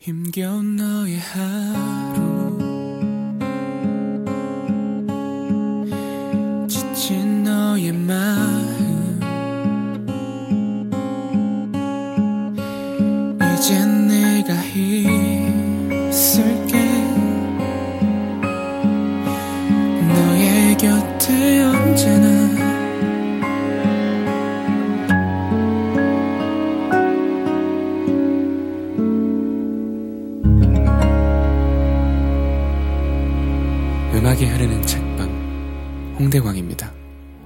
힘겨운 너의 하루 지친 너의 마음 이젠 내가 있을게 너의 곁에 언제나 음악이 흐르는 책방 홍대광입니다.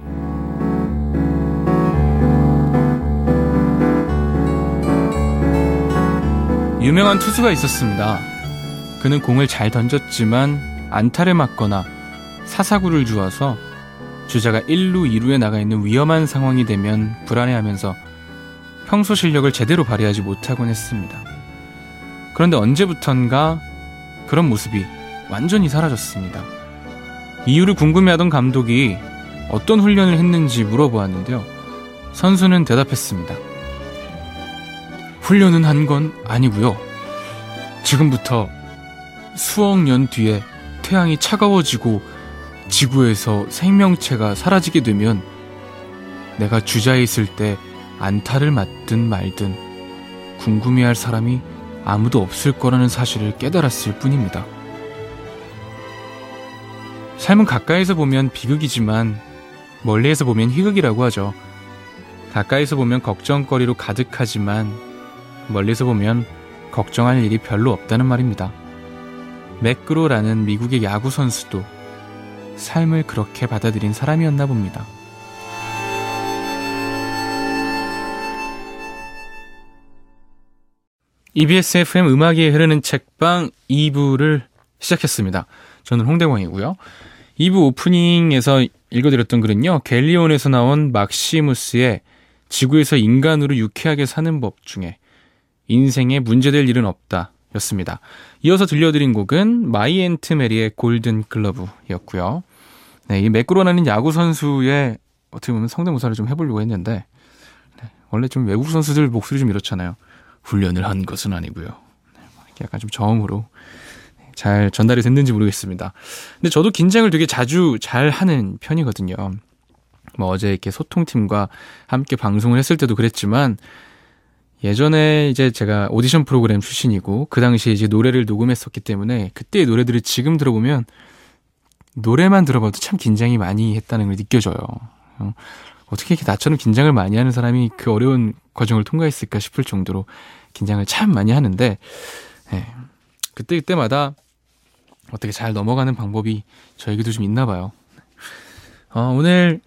유명한 투수가 있었습니다. 그는 공을 잘 던졌지만 안타를 맞거나 사사구를 주어서 주자가 1루, 2루에 나가 있는 위험한 상황이 되면 불안해하면서 평소 실력을 제대로 발휘하지 못하곤 했습니다. 그런데 언제부턴가 그런 모습이 완전히 사라졌습니다. 이유를 궁금해하던 감독이 어떤 훈련을 했는지 물어보았는데요. 선수는 대답했습니다. 훈련은 한 건 아니고요. 지금부터 수억 년 뒤에 태양이 차가워지고 지구에서 생명체가 사라지게 되면 내가 주자에 있을 때 안타를 맞든 말든 궁금해할 사람이 아무도 없을 거라는 사실을 깨달았을 뿐입니다. 삶은 가까이서 보면 비극이지만 멀리에서 보면 희극이라고 하죠. 가까이서 보면 걱정거리로 가득하지만 멀리서 보면 걱정할 일이 별로 없다는 말입니다. 맥그로라는 미국의 야구 선수도 삶을 그렇게 받아들인 사람이었나 봅니다. EBS FM 음악이 흐르는 책방 2부를 시작했습니다. 저는 홍대광이고요. 2부 오프닝에서 읽어드렸던 글은요. 갤리온에서 나온 막시무스의 지구에서 인간으로 유쾌하게 사는 법 중에 인생에 문제될 일은 없다 였습니다. 이어서 들려드린 곡은 마이 앤트 메리의 골든 글러브였고요. 네, 이 맥그로라는 야구 선수의 어떻게 보면 성대모사를 좀 해보려고 했는데 원래 좀 외국 선수들 목소리 좀 이렇잖아요. 훈련을 한 것은 아니고요. 약간 좀 저음으로 잘 전달이 됐는지 모르겠습니다. 근데 저도 긴장을 되게 자주 잘 하는 편이거든요. 뭐 어제 이렇게 소통팀과 함께 방송을 했을 때도 그랬지만 예전에 이제 제가 오디션 프로그램 출신이고 그 당시에 이제 노래를 녹음했었기 때문에 그때의 노래들을 지금 들어보면 노래만 들어봐도 참 긴장이 많이 했다는 걸 느껴져요. 어떻게 이렇게 나처럼 긴장을 많이 하는 사람이 그 어려운 과정을 통과했을까 싶을 정도로 긴장을 참 많이 하는데 그때마다 어떻게 잘 넘어가는 방법이 저에게도 좀 있나 봐요. 오늘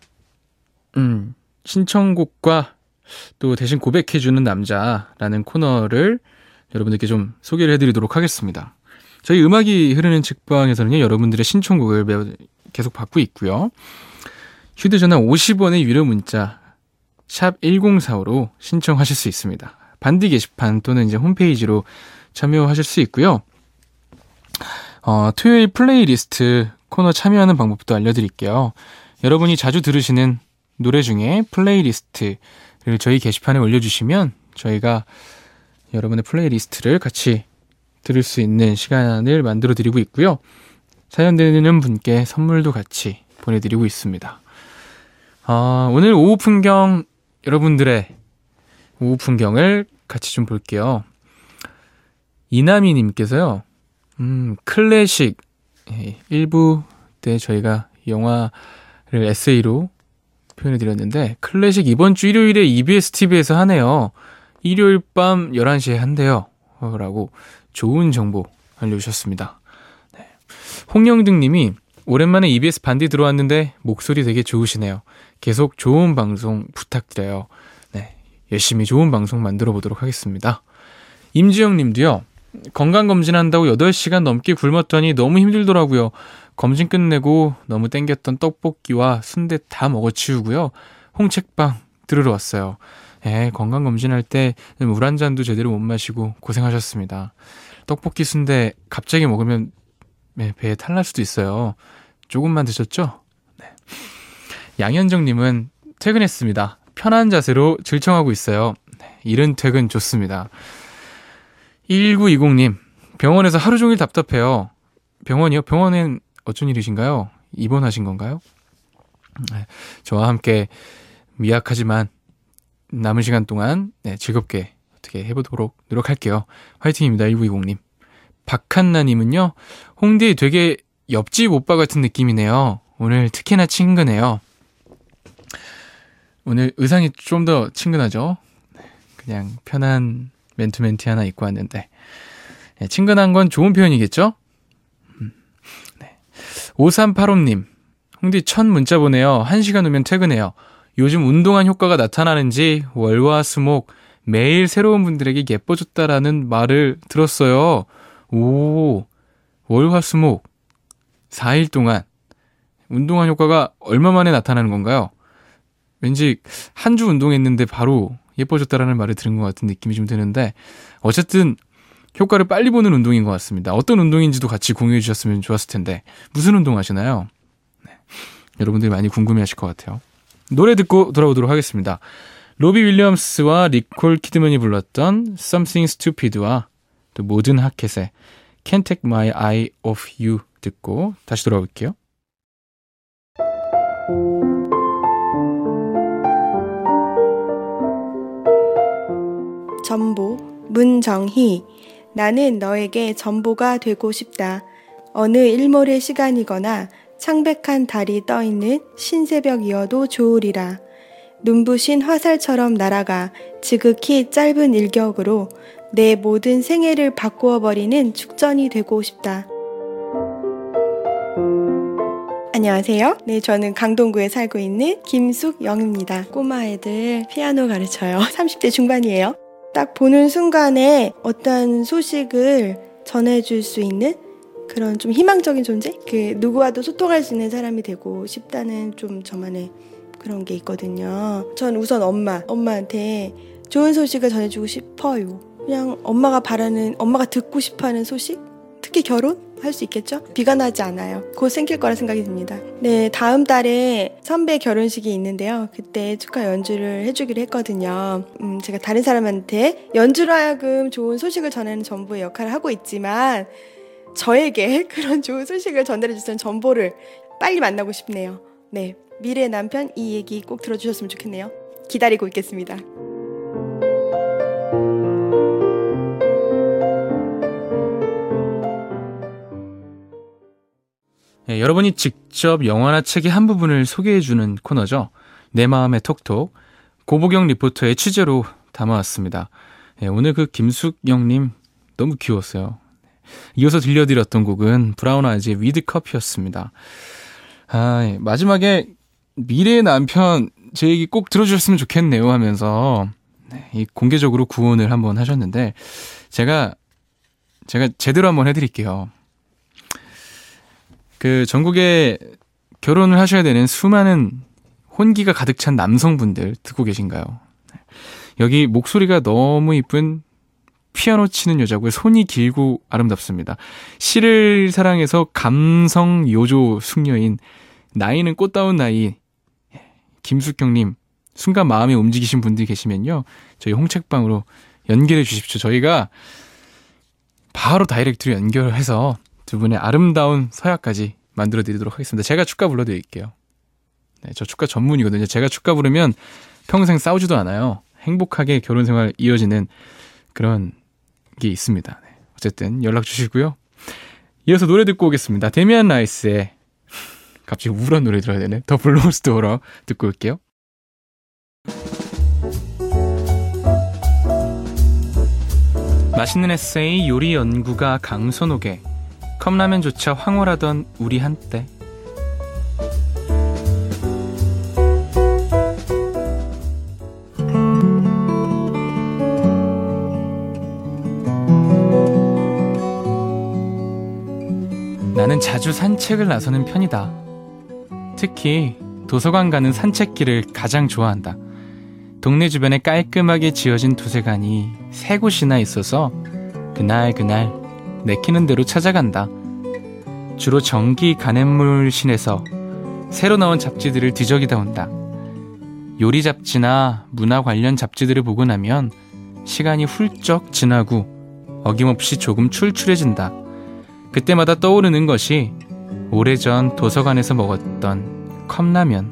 신청곡과 또 대신 고백해주는 남자라는 코너를 여러분들께 좀 소개를 해드리도록 하겠습니다. 저희 음악이 흐르는 책방에서는요, 여러분들의 신청곡을 매우 계속 받고 있고요. 휴대전화 50원의 유료 문자 샵 1045로 신청하실 수 있습니다. 반디 게시판 또는 이제 홈페이지로 참여하실 수 있고요. 토요일 플레이리스트 코너 참여하는 방법도 알려드릴게요. 여러분이 자주 들으시는 노래 중에 플레이리스트를 저희 게시판에 올려주시면 저희가 여러분의 플레이리스트를 같이 들을 수 있는 시간을 만들어드리고 있고요. 사연 되는 분께 선물도 같이 보내드리고 있습니다. 오늘 오후 풍경, 여러분들의 오후 풍경을 같이 좀 볼게요. 이나미님께서요. 클래식 1부 때 저희가 영화를 에세이로 표현해드렸는데 클래식 이번 주 일요일에 EBS TV에서 하네요. 일요일 밤 11시에 한대요. 라고 좋은 정보 알려주셨습니다. 네. 홍영등님이 오랜만에 EBS 반디 들어왔는데 목소리 되게 좋으시네요. 계속 좋은 방송 부탁드려요. 네, 열심히 좋은 방송 만들어 보도록 하겠습니다. 임지영님도요. 건강검진한다고 8시간 넘게 굶었더니 너무 힘들더라고요. 검진 끝내고 너무 땡겼던 떡볶이와 순대 다 먹어치우고요. 홍책방 들으러 왔어요. 건강검진할 때 물 한 잔도 제대로 못 마시고 고생하셨습니다. 떡볶이 순대 갑자기 먹으면 배에 탈날 수도 있어요. 조금만 드셨죠? 네. 양현정님은 퇴근했습니다. 편한 자세로 질청하고 있어요. 네, 이른 퇴근 좋습니다. 1920님, 병원에서 하루 종일 답답해요. 병원이요? 병원엔 어쩐 일이신가요? 입원하신 건가요? 저와 함께 미약하지만 남은 시간 동안 즐겁게 어떻게 해보도록 노력할게요. 화이팅입니다. 1920님. 박한나님은요, 홍디 되게 옆집 오빠 같은 느낌이네요. 오늘 특히나 친근해요. 오늘 의상이 좀 더 친근하죠? 그냥 편한 맨투맨티 하나 입고 왔는데 친근한 건 좋은 표현이겠죠? 5385님, 홍디 첫 문자 보내요. 1시간 후면 퇴근해요. 요즘 운동한 효과가 나타나는지 월화수목 매일 새로운 분들에게 예뻐졌다라는 말을 들었어요. 오, 월화수목 4일 동안 운동한 효과가 얼마 만에 나타나는 건가요? 왠지 한 주 운동했는데 바로 예뻐졌다라는 말을 들은 것 같은 느낌이 좀 드는데, 어쨌든 효과를 빨리 보는 운동인 것 같습니다. 어떤 운동인지도 같이 공유해 주셨으면 좋았을 텐데, 무슨 운동 하시나요? 여러분들이 많이 궁금해하실 것 같아요. 노래 듣고 돌아오도록 하겠습니다. 로비 윌리엄스와 니콜 키드먼이 불렀던 Something Stupid와 또 모든 하켓의 Can't Take My Eye Off You 듣고 다시 돌아올게요. 전보, 문정희. 나는 너에게 전보가 되고 싶다. 어느 일몰의 시간이거나 창백한 달이 떠있는 신새벽이어도 좋으리라. 눈부신 화살처럼 날아가 지극히 짧은 일격으로 내 모든 생애를 바꾸어버리는 축전이 되고 싶다. 안녕하세요. 네, 저는 강동구에 살고 있는 김숙영입니다. 꼬마 애들 피아노 가르쳐요. 30대 중반이에요. 딱 보는 순간에 어떤 소식을 전해줄 수 있는 그런 좀 희망적인 존재? 누구와도 소통할 수 있는 사람이 되고 싶다는 좀 저만의 그런 게 있거든요. 전 우선 엄마한테 좋은 소식을 전해주고 싶어요. 그냥 엄마가 듣고 싶어하는 소식? 특히 결혼할 수 있겠죠? 비관하지 않아요. 곧 생길 거라 생각이 듭니다. 네, 다음 달에 선배 결혼식이 있는데요. 그때 축하 연주를 해주기로 했거든요. 제가 다른 사람한테 연주로 하여금 좋은 소식을 전하는 전보의 역할을 하고 있지만 저에게 그런 좋은 소식을 전달해주는 전보를 빨리 만나고 싶네요. 네, 미래의 남편 이 얘기 꼭 들어주셨으면 좋겠네요. 기다리고 있겠습니다. 네, 여러분이 직접 영화나 책의 한 부분을 소개해주는 코너죠. 내 마음의 톡톡, 고보경 리포터의 취재로 담아왔습니다. 네, 오늘 김숙영님 너무 귀여웠어요. 이어서 들려드렸던 곡은 브라운 아이즈의 위드 커피였습니다. 마지막에 미래의 남편 제 얘기 꼭 들어주셨으면 좋겠네요 하면서 공개적으로 구원을 한번 하셨는데 제가 제대로 한번 해드릴게요. 전국에 결혼을 하셔야 되는 수많은 혼기가 가득 찬 남성분들 듣고 계신가요? 여기 목소리가 너무 이쁜 피아노 치는 여자고요. 손이 길고 아름답습니다. 시를 사랑해서 감성 요조 숙녀인 나이는 꽃다운 나이 김숙경님, 순간 마음에 움직이신 분들이 계시면요, 저희 홍책방으로 연결해 주십시오. 저희가 바로 다이렉트로 연결해서 두 분의 아름다운 서약까지 만들어 드리도록 하겠습니다. 제가 축가 불러드릴게요. 네, 저 축가 전문이거든요. 제가 축가 부르면 평생 싸우지도 않아요. 행복하게 결혼 생활 이어지는 그런 게 있습니다. 네, 어쨌든 연락 주시고요. 이어서 노래 듣고 오겠습니다. 데미안 라이스의 갑자기 우울한 노래 들어야 되네. 더 블루스 도어러 듣고 올게요. 맛있는 에세이 요리 연구가 강선옥에 컵라면조차 황홀하던 우리 한때. 나는 자주 산책을 나서는 편이다. 특히 도서관 가는 산책길을 가장 좋아한다. 동네 주변에 깔끔하게 지어진 도서관이 3곳이나 있어서 그날 내키는 대로 찾아간다. 주로 전기 가냇물신에서 새로 나온 잡지들을 뒤적이다 온다. 요리 잡지나 문화 관련 잡지들을 보고 나면 시간이 훌쩍 지나고 어김없이 조금 출출해진다. 그때마다 떠오르는 것이 오래전 도서관에서 먹었던 컵라면.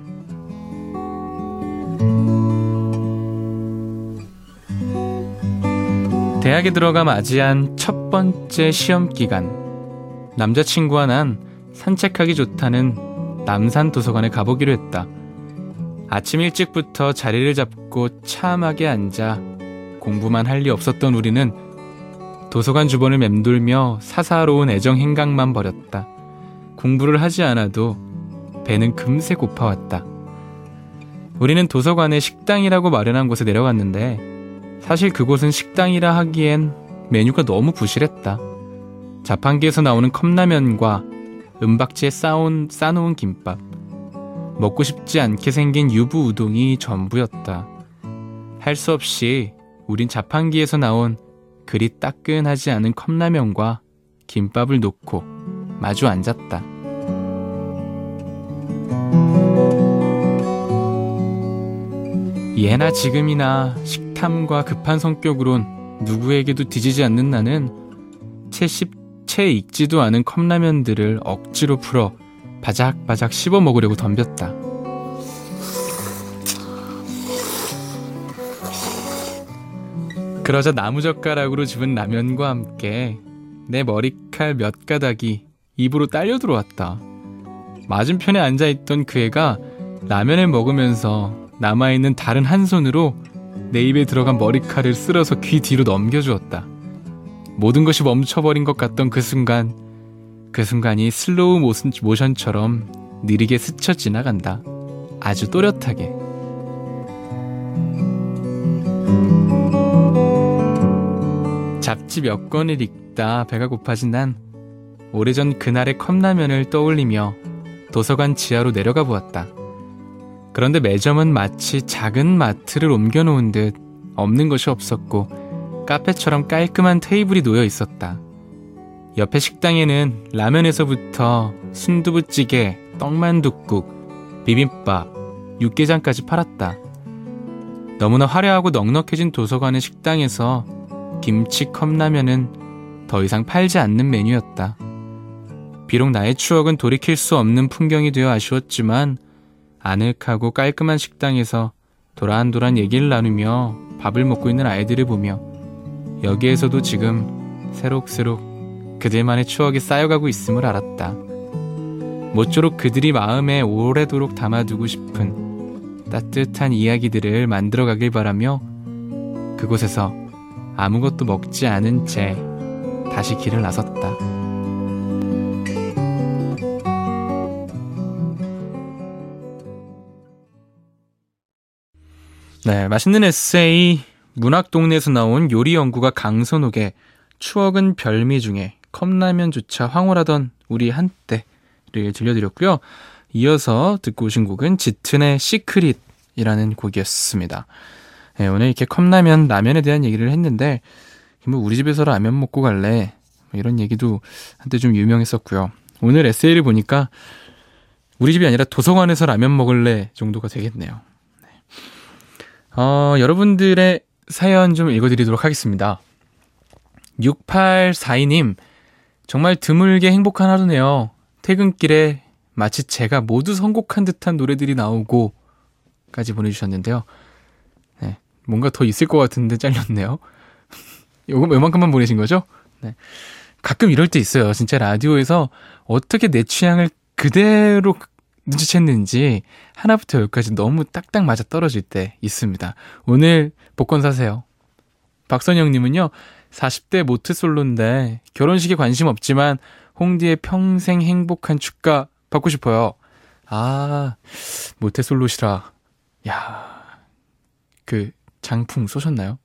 대학에 들어가 맞이한 첫 번째 시험 기간. 남자친구와 난 산책하기 좋다는 남산 도서관에 가보기로 했다. 아침 일찍부터 자리를 잡고 참하게 앉아 공부만 할 리 없었던 우리는 도서관 주변을 맴돌며 사사로운 애정 행각만 벌였다. 공부를 하지 않아도 배는 금세 고파왔다. 우리는 도서관에 식당이라고 마련한 곳에 내려갔는데 사실 그곳은 식당이라 하기엔 메뉴가 너무 부실했다. 자판기에서 나오는 컵라면과 은박지에 싸놓은 김밥, 먹고 싶지 않게 생긴 유부 우동이 전부였다. 할 수 없이 우린 자판기에서 나온 그리 따끈하지 않은 컵라면과 김밥을 놓고 마주 앉았다. 예나 지금이나 식탐과 급한 성격으론 누구에게도 뒤지지 않는 나는 채 익지도 않은 컵라면들을 억지로 풀어 바작바작 씹어 먹으려고 덤볐다. 그러자 나무젓가락으로 집은 라면과 함께 내 머리칼 몇 가닥이 입으로 딸려 들어왔다. 맞은편에 앉아있던 그 애가 라면을 먹으면서 남아있는 다른 한 손으로 내 입에 들어간 머리칼을 쓸어서 귀 뒤로 넘겨주었다. 모든 것이 멈춰버린 것 같던 그 순간이 슬로우 모션처럼 느리게 스쳐 지나간다. 아주 또렷하게. 잡지 몇 권을 읽다 배가 고파진 난 오래전 그날의 컵라면을 떠올리며 도서관 지하로 내려가 보았다. 그런데 매점은 마치 작은 마트를 옮겨놓은 듯 없는 것이 없었고 카페처럼 깔끔한 테이블이 놓여 있었다. 옆에 식당에는 라면에서부터 순두부찌개, 떡만둣국, 비빔밥, 육개장까지 팔았다. 너무나 화려하고 넉넉해진 도서관의 식당에서 김치 컵라면은 더 이상 팔지 않는 메뉴였다. 비록 나의 추억은 돌이킬 수 없는 풍경이 되어 아쉬웠지만 아늑하고 깔끔한 식당에서 도란도란 얘기를 나누며 밥을 먹고 있는 아이들을 보며 여기에서도 지금 새록새록 그들만의 추억이 쌓여가고 있음을 알았다. 모쪼록 그들이 마음에 오래도록 담아두고 싶은 따뜻한 이야기들을 만들어가길 바라며 그곳에서 아무것도 먹지 않은 채 다시 길을 나섰다. 네, 맛있는 에세이 문학동네에서 나온 요리 연구가 강선옥의 추억은 별미 중에 컵라면조차 황홀하던 우리 한때를 들려드렸고요. 이어서 듣고 오신 곡은 짙은의 시크릿이라는 곡이었습니다. 네, 오늘 이렇게 컵라면, 라면에 대한 얘기를 했는데 뭐 우리 집에서 라면 먹고 갈래? 이런 얘기도 한때 좀 유명했었고요. 오늘 에세이를 보니까 우리 집이 아니라 도서관에서 라면 먹을래 정도가 되겠네요. 여러분들의 사연 좀 읽어드리도록 하겠습니다. 6842님, 정말 드물게 행복한 하루네요. 퇴근길에 마치 제가 모두 선곡한 듯한 노래들이 나오고 까지 보내주셨는데요. 네, 뭔가 더 있을 것 같은데 잘렸네요. 요거 요만큼만 보내신 거죠? 네. 가끔 이럴 때 있어요. 진짜 라디오에서 어떻게 내 취향을 그대로 눈치챘는지 하나부터 열까지 너무 딱딱 맞아 떨어질 때 있습니다. 오늘 복권 사세요. 박선영님은요, 40대 모태솔로인데 결혼식에 관심 없지만 홍디의 평생 행복한 축가 받고 싶어요. 아, 모태솔로시라. 야, 그 장풍 쏘셨나요?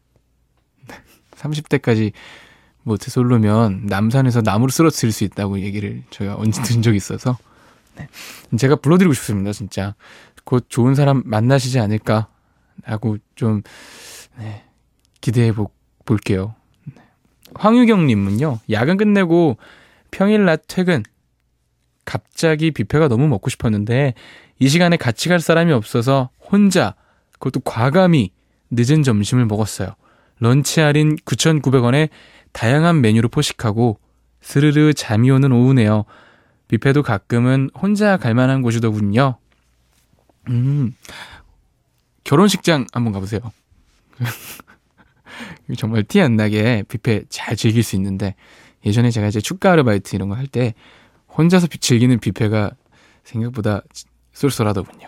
30대까지 모태솔로면 남산에서 나무로 쓰러뜨릴 수 있다고 얘기를 제가 언제 들은 적이 있어서 네. 제가 불러드리고 싶습니다. 진짜 곧 좋은 사람 만나시지 않을까 하고 좀 네, 기대해 볼게요. 네. 황유경님은요, 야근 끝내고 평일 낮 퇴근, 갑자기 뷔페가 너무 먹고 싶었는데 이 시간에 같이 갈 사람이 없어서 혼자, 그것도 과감히 늦은 점심을 먹었어요. 런치 할인 9,900원에 다양한 메뉴로 포식하고 스르르 잠이 오는 오후네요. 뷔페도 가끔은 혼자 갈만한 곳이더군요. 결혼식장 한번 가보세요. 정말 티 안 나게 뷔페 잘 즐길 수 있는데, 예전에 제가 이제 축가 아르바이트 이런 거 할 때 혼자서 즐기는 뷔페가 생각보다 쏠쏠하더군요.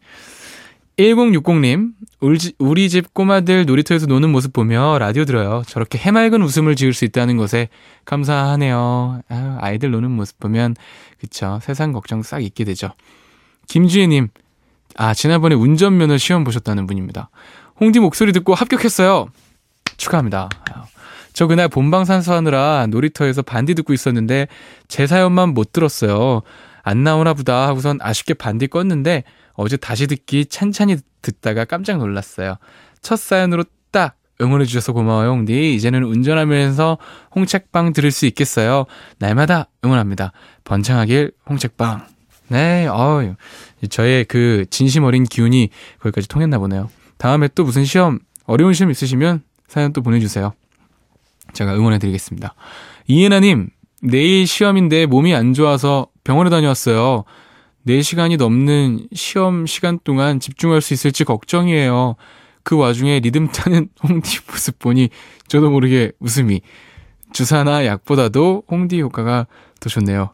1060님, 우리 집 꼬마들 놀이터에서 노는 모습 보며 라디오 들어요. 저렇게 해맑은 웃음을 지을 수 있다는 것에 감사하네요. 아이들 노는 모습 보면 그쵸, 세상 걱정 싹 잊게 되죠. 김주혜님, 지난번에 운전면허 시험 보셨다는 분입니다. 홍디 목소리 듣고 합격했어요. 축하합니다. 저 그날 본방사수 하느라 놀이터에서 반디 듣고 있었는데 제 사연만 못 들었어요. 안 나오나 보다 하고선 아쉽게 반디 껐는데 어제 다시 듣기 찬찬히 듣다가 깜짝 놀랐어요. 첫 사연으로 딱 응원해 주셔서 고마워요, 홍디. 이제는 운전하면서 홍책방 들을 수 있겠어요. 날마다 응원합니다. 번창하길 홍책방. 네, 저의 그 진심 어린 기운이 거기까지 통했나 보네요. 다음에 또 무슨 시험, 어려운 시험 있으시면 사연 또 보내주세요. 제가 응원해드리겠습니다. 이예나님, 내일 시험인데 몸이 안 좋아서 병원에 다녀왔어요. 4시간이 넘는 시험 시간 동안 집중할 수 있을지 걱정이에요. 그 와중에 리듬 타는 홍디 모습 보니 저도 모르게 웃음이. 주사나 약보다도 홍디 효과가 더 좋네요.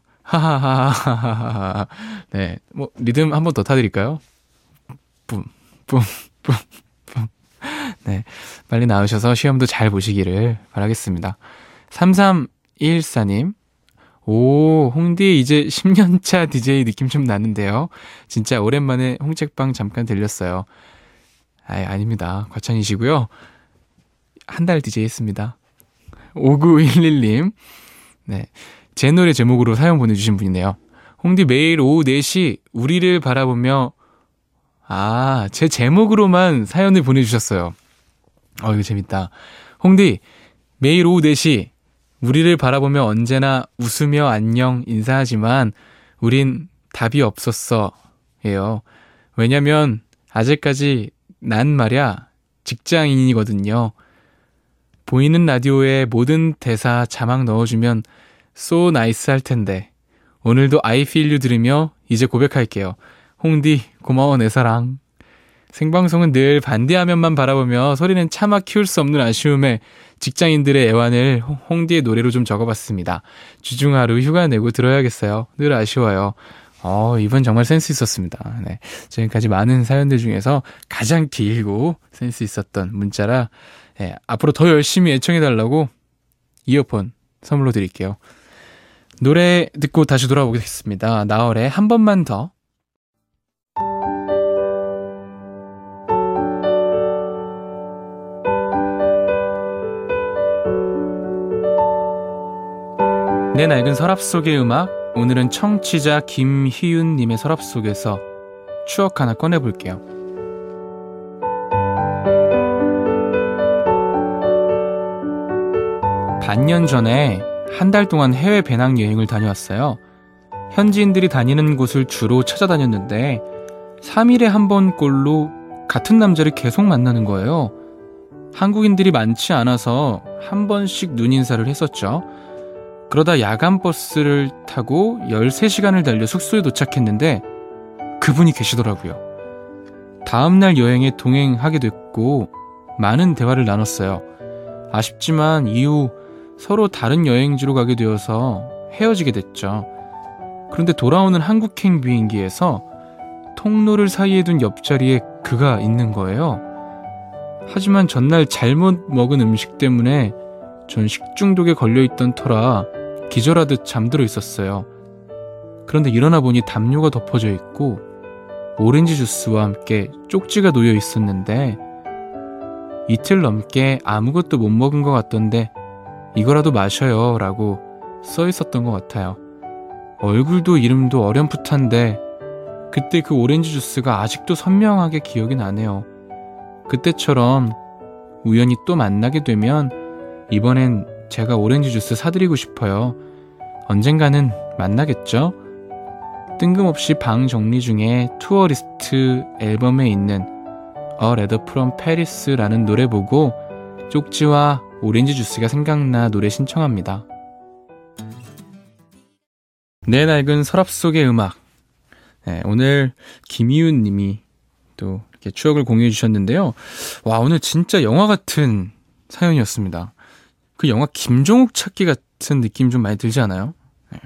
하하하하하하. 네, 뭐 리듬 한 번 더 타드릴까요? 뿜, 뿜, 뿜, 뿜. 네, 빨리 나으셔서 시험도 잘 보시기를 바라겠습니다. 3314님, 홍디 이제 10년차 DJ 느낌 좀 나는데요. 진짜 오랜만에 홍책방 잠깐 들렸어요. 아닙니다. 과찬이시고요. 한 달 DJ 했습니다. 5911님, 네, 제 노래 제목으로 사연 보내주신 분이네요. 홍디 매일 오후 4시 우리를 바라보며, 제 제목으로만 사연을 보내주셨어요. 이거 재밌다. 홍디 매일 오후 4시 우리를 바라보며 언제나 웃으며 안녕 인사하지만 우린 답이 없었어 예요. 왜냐면 아직까지 난 말야 직장인이거든요. 보이는 라디오에 모든 대사 자막 넣어주면 so nice 할 텐데 오늘도 I feel you 들으며 이제 고백할게요. 홍디 고마워 내 사랑. 생방송은 늘 반디화면만 바라보며 소리는 차마 키울 수 없는 아쉬움에 직장인들의 애환을 홍디의 노래로 좀 적어봤습니다. 주중 하루 휴가 내고 들어야겠어요. 늘 아쉬워요. 이번 정말 센스 있었습니다. 네, 지금까지 많은 사연들 중에서 가장 길고 센스 있었던 문자라 앞으로 더 열심히 애청해달라고 이어폰 선물로 드릴게요. 노래 듣고 다시 돌아오겠습니다. 나얼의 한 번만 더. 내 낡은 서랍 속의 음악, 오늘은 청취자 김희윤님의 서랍 속에서 추억 하나 꺼내볼게요. 반년 전에 한 달 동안 해외 배낭여행을 다녀왔어요. 현지인들이 다니는 곳을 주로 찾아다녔는데 3일에 한 번꼴로 같은 남자를 계속 만나는 거예요. 한국인들이 많지 않아서 한 번씩 눈인사를 했었죠. 그러다 야간 버스를 타고 13시간을 달려 숙소에 도착했는데 그분이 계시더라고요. 다음날 여행에 동행하게 됐고 많은 대화를 나눴어요. 아쉽지만 이후 서로 다른 여행지로 가게 되어서 헤어지게 됐죠. 그런데 돌아오는 한국행 비행기에서 통로를 사이에 둔 옆자리에 그가 있는 거예요. 하지만 전날 잘못 먹은 음식 때문에 전 식중독에 걸려있던 터라 기절하듯 잠들어 있었어요. 그런데 일어나 보니 담요가 덮어져 있고 오렌지 주스와 함께 쪽지가 놓여 있었는데 이틀 넘게 아무것도 못 먹은 것 같던데 이거라도 마셔요 라고 써 있었던 것 같아요. 얼굴도 이름도 어렴풋한데 그때 그 오렌지 주스가 아직도 선명하게 기억이 나네요. 그때처럼 우연히 또 만나게 되면 이번엔 제가 오렌지 주스 사드리고 싶어요. 언젠가는 만나겠죠? 뜬금없이 방 정리 중에 투어리스트 앨범에 있는 A Letter from Paris라는 노래 보고 쪽지와 오렌지 주스가 생각나 노래 신청합니다. 내 낡은 서랍 속의 음악. 네, 오늘 김희윤 님이 또 이렇게 추억을 공유해 주셨는데요. 와, 오늘 진짜 영화 같은 사연이었습니다. 그 영화 김종욱 찾기 같은 느낌 좀 많이 들지 않아요? 네.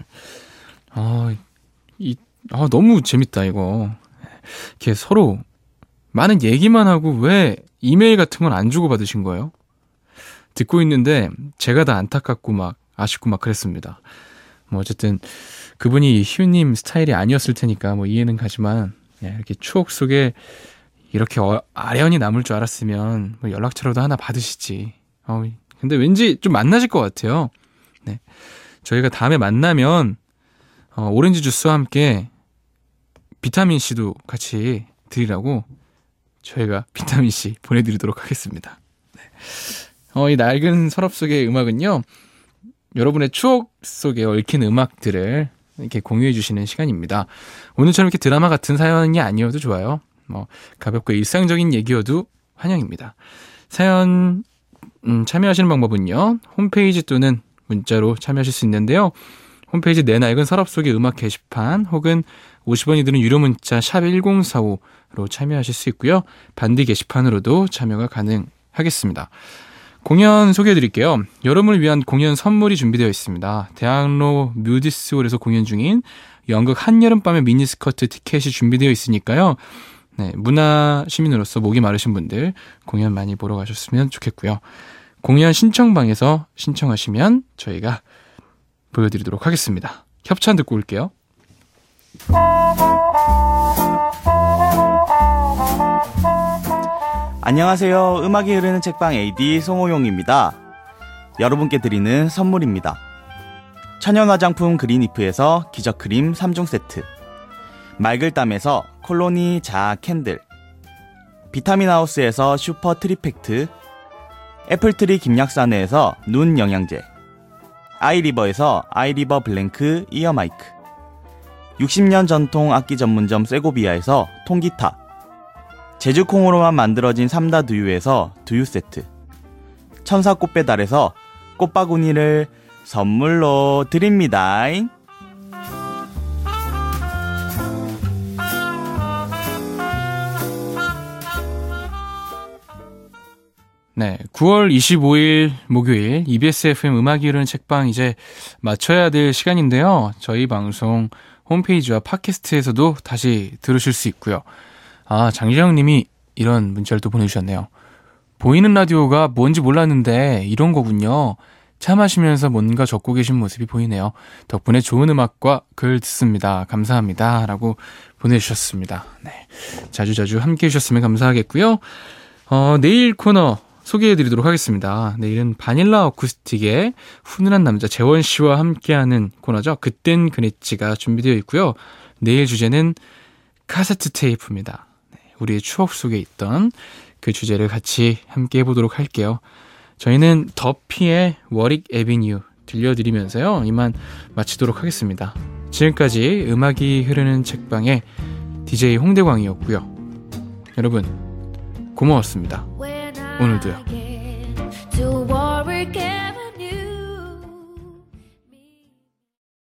너무 재밌다, 이거. 이렇게 서로 많은 얘기만 하고 왜 이메일 같은 건 안 주고받으신 거예요? 듣고 있는데 제가 다 안타깝고 막 아쉽고 막 그랬습니다. 뭐 어쨌든 그분이 희우님 스타일이 아니었을 테니까 뭐 이해는 가지만 이렇게 추억 속에 이렇게 아련히 남을 줄 알았으면 뭐 연락처라도 하나 받으시지. 근데 왠지 좀 만나실 것 같아요. 네. 저희가 다음에 만나면 오렌지 주스와 함께 비타민C도 같이 드리라고 저희가 비타민C 보내드리도록 하겠습니다. 네. 이 낡은 서랍 속의 음악은요, 여러분의 추억 속에 얽힌 음악들을 이렇게 공유해 주시는 시간입니다. 오늘처럼 이렇게 드라마 같은 사연이 아니어도 좋아요. 뭐 가볍고 일상적인 얘기여도 환영입니다. 사연 참여하시는 방법은요, 홈페이지 또는 문자로 참여하실 수 있는데요. 홈페이지 내 낡은 서랍 속의 음악 게시판 혹은 50원이 드는 유료 문자 샵 1045로 참여하실 수 있고요. 반디 게시판으로도 참여가 가능하겠습니다. 공연 소개해드릴게요. 여러분을 위한 공연 선물이 준비되어 있습니다. 대학로 뮤디스홀에서 공연 중인 연극 한여름밤의 미니스커트 티켓이 준비되어 있으니까요. 네, 문화 시민으로서 목이 마르신 분들 공연 많이 보러 가셨으면 좋겠고요. 공연 신청방에서 신청하시면 저희가 보여드리도록 하겠습니다. 협찬 듣고 올게요. 안녕하세요. 음악이 흐르는 책방 AD 송호용입니다. 여러분께 드리는 선물입니다. 천연 화장품 그린이프에서 기적크림 3종 세트, 말글담에서 콜로니 자아 캔들, 비타민하우스에서 슈퍼 트리팩트, 애플트리 김약사네에서 눈 영양제, 아이리버에서 아이리버 블랭크 이어 마이크, 60년 전통 악기 전문점 세고비아에서 통기타, 제주콩으로만 만들어진 삼다 두유에서 두유 세트, 천사 꽃배달에서 꽃바구니를 선물로 드립니다. 네, 9월 25일 목요일 EBS FM 음악이 흐르는 책방 이제 마쳐야 될 시간인데요. 저희 방송 홈페이지와 팟캐스트에서도 다시 들으실 수 있고요. 장지영 님이 이런 문자를 또 보내주셨네요. 보이는 라디오가 뭔지 몰랐는데 이런 거군요. 차 마시면서 뭔가 적고 계신 모습이 보이네요. 덕분에 좋은 음악과 글 듣습니다. 감사합니다. 라고 보내주셨습니다. 네, 자주자주 함께 해주셨으면 감사하겠고요. 내일 코너 소개해드리도록 하겠습니다. 내일은 바닐라 어쿠스틱의 훈훈한 남자 재원 씨와 함께하는 코너죠. 그땐 그랬지가 준비되어 있고요. 내일 주제는 카세트 테이프입니다. 네, 우리의 추억 속에 있던 그 주제를 같이 함께 해보도록 할게요. 저희는 더피의 워릭 애비뉴 들려드리면서요, 이만 마치도록 하겠습니다. 지금까지 음악이 흐르는 책방의 DJ 홍대광이었고요. 여러분 고마웠습니다. 오늘도요.